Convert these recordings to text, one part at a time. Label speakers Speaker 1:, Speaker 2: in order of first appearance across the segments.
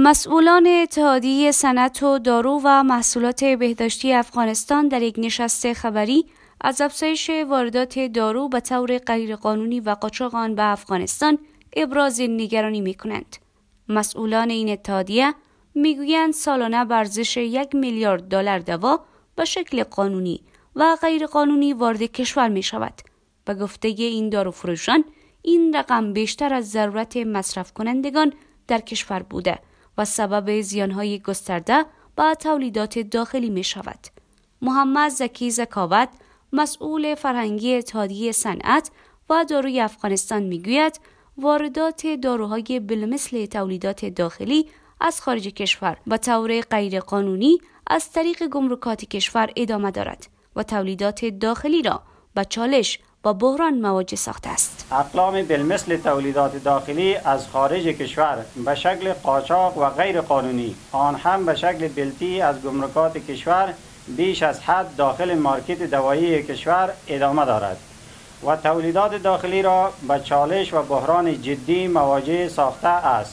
Speaker 1: مسئولان اتحادیه صنعت و دارو و محصولات بهداشتی افغانستان در یک نشست خبری از افزایش واردات دارو به طور غیرقانونی و قاچاق آن به افغانستان ابراز نگرانی می‌کنند. مسئولان این اتحادیه میگویند سالانه به ارزش 1 میلیارد دلار دوا به شکل قانونی و غیرقانونی وارد کشور می‌شود. به گفته این داروفروشان، این رقم بیشتر از ضرورت مصرف کنندگان در کشور بوده و سبب زیانهای گسترده به تولیدات داخلی می شود. محمد زکی زکاوت، مسئول فرهنگی اتحادیه صنعت و داروی افغانستان می گوید واردات داروهای بالمثل تولیدات داخلی از خارج کشور به طور غیرقانونی از طریق گمرکات کشور ادامه دارد و تولیدات داخلی را به چالش با بحران مواجه ساخته است.
Speaker 2: اقلام بالمثل تولیدات داخلی از خارج کشور به شکل قاچاق و غیر قانونی، آن هم به شکل بلتی از گمرکات کشور بیش از حد داخل مارکت دوایی کشور ادامه دارد و تولیدات داخلی را به چالش و بحران جدی مواجه ساخته است.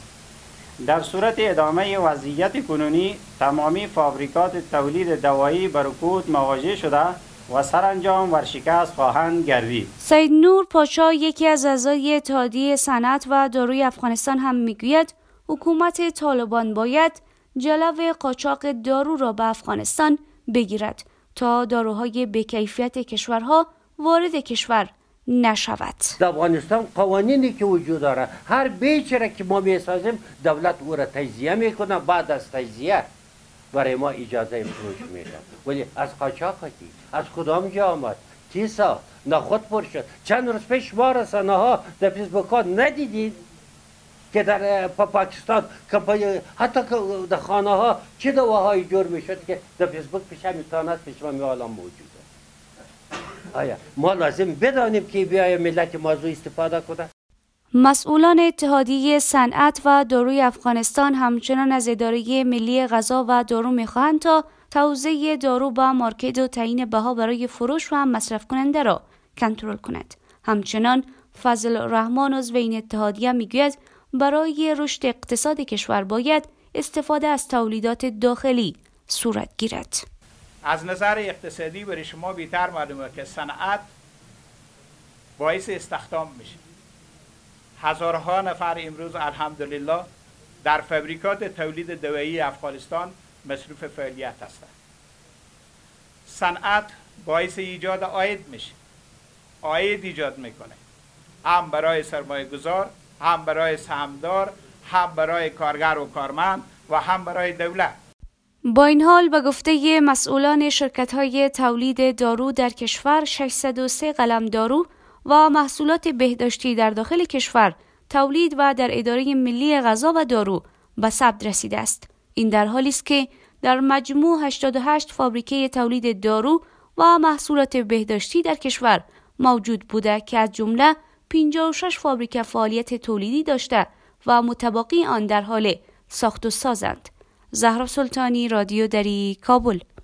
Speaker 2: در صورت ادامه وضعیت کنونی تمامی فابریکات تولید دوایی به رکود مواجه شده و سرانجام ورشکست خواهند گردید.
Speaker 1: سید نور پاشا، یکی از اعضای اتحادیه صنعت و داروی افغانستان هم میگوید حکومت طالبان باید جلو قاچاق دارو را به افغانستان بگیرد تا داروهای بی‌کیفیت کشورها وارد کشور نشود.
Speaker 3: در افغانستان قوانینی که وجود داره، هر بیچی را که ما میسازیم دولت او را تجزیه میکنه، بعد از تجزیه برای ما اجازه فروش میده. ولی از قاچاق کی؟ از کدام جا آمد؟ تیسا نخود پر شد. چند روز پیش ما رسانه ها در فیسبوک ها ندیدید که در پاکستان حتی در خانه ها چه دواهایی جور میشد که در فیسبوک پیش میتواند پیش ما میالان موجوده. آیا ما لازم بدانیم که بیای ملت موضوع استفاده کنه؟
Speaker 1: مسئولان اتحادیه صنعت و داروی افغانستان همچنان از اداره ملی غذا و دارو می‌خواهند تا توزیع دارو به مارکت و تعیین بها برای فروش و مصرف کننده را کنترل کند. همچنان فضل الرحمن عضو این اتحادیه میگوید برای رشد اقتصاد کشور باید استفاده از تولیدات داخلی صورت گیرد.
Speaker 4: از نظر اقتصادی برای شما بیشتر معلومه که صنعت باعث استخدام میشه. هزارها نفر امروز الحمدلله در فابریکات تولید دوایی افغانستان مصروف فعالیت هستند. صنعت باعث ایجاد عاید میشه. عاید ایجاد میکنه. هم برای سرمایه گذار، هم برای سهامدار، هم برای کارگر و کارمند و هم برای دولت.
Speaker 1: با این حال به گفته مسئولان شرکت‌های تولید دارو در کشور 603 قلم دارو و محصولات بهداشتی در داخل کشور تولید و در اداره ملی غذا و دارو به ثبت رسیده است. این در حالی است که در مجموع 88 فابریکه تولید دارو و محصولات بهداشتی در کشور موجود بوده که از جمله 56 فابریکه فعالیت تولیدی داشته و متباقی آن در حال ساخت و سازند. زهرا سلطانی، رادیو دری، کابل.